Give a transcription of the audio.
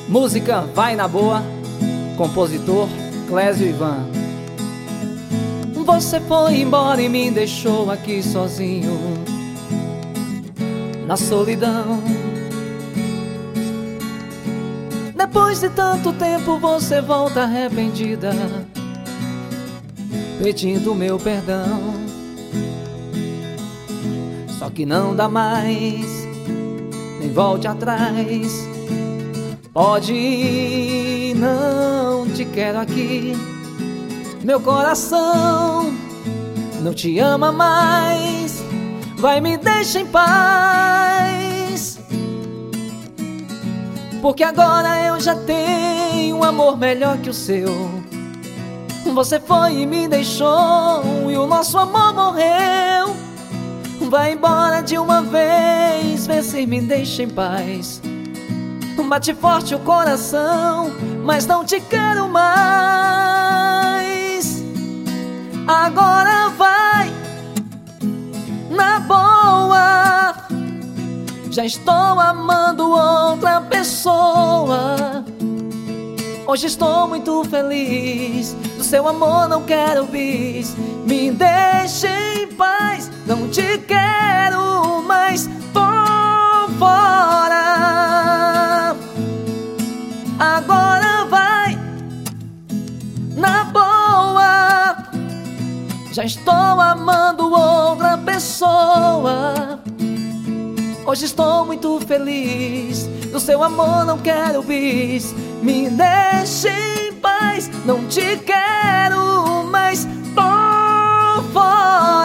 Música Vai na Boa, compositor Clésio Ivan. Você foi embora e me deixou aqui sozinho, na solidão. Depois de tanto tempo você volta arrependida, pedindo meu perdão. Só que não dá mais, nem volte atrás. Pode ir, não te quero aqui. Meu coração não te ama mais. Vai, me deixa em paz, porque agora eu já tenho um amor melhor que o seu. Você foi e me deixou, e o nosso amor morreu. Vai embora de uma vez, vê se me deixa em paz. Bate forte o coração, mas não te quero mais. Agora vai, na boa. Já estou amando outra pessoa. Hoje estou muito feliz, do seu amor não quero bis. Me deixe em paz, não te quero mais. Por fora. Agora vai, na boa. Já estou amando outra pessoa. Hoje estou muito feliz, do seu amor não quero bis. Me deixe em paz, não te quero mais. Por fora.